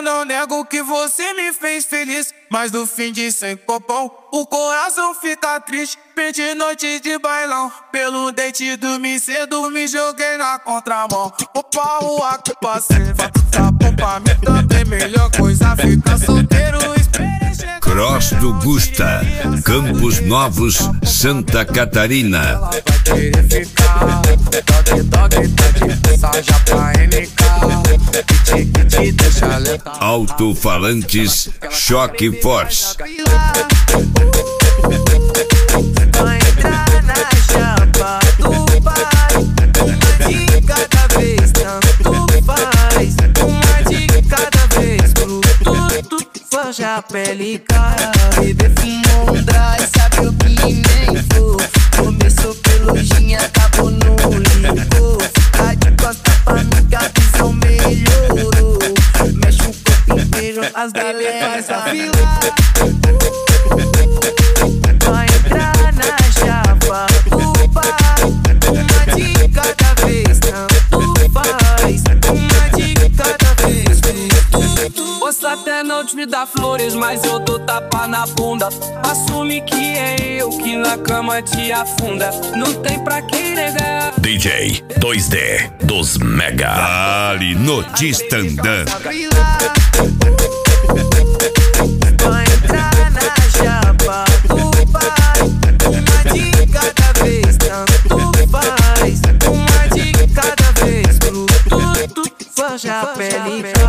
eu não nego que você me fez feliz, mas no fim de sem copão o coração fica triste. Perdi noite de bailão, pelo dente dormi cedo, me joguei na contramão. O pau aqui passei, tá bom pra mim também, melhor coisa ficar solteiro. Cross do Gusta, Campos Novos, Santa Catarina. Alto-falantes Choque Force. Vai entrar na chapa do pai, uma de cada vez, tanto faz. Uma de cada vez, tudo foge a pele e cara. Bebê fumou um dry, sabe o que nem for. Começou pelo gin, acabou no licor. Fica de costa pra mim que a visão melhorou. Mexe o corpo inteiro, as dele faz a fila. Vai entrar na chapa do pai, uma de cada vez, tanto faz. Uma de cada vez, posso até não te dar flores, mas eu dou tapa na bunda. Assume que é eu que na cama te afunda. Não tem pra quem negar. DJ 2D dos Mega. Ali no Tistandã. Vai entrar na chapa do pai, uma de cada vez, tanto faz. Uma de cada vez, tudo foge a pele.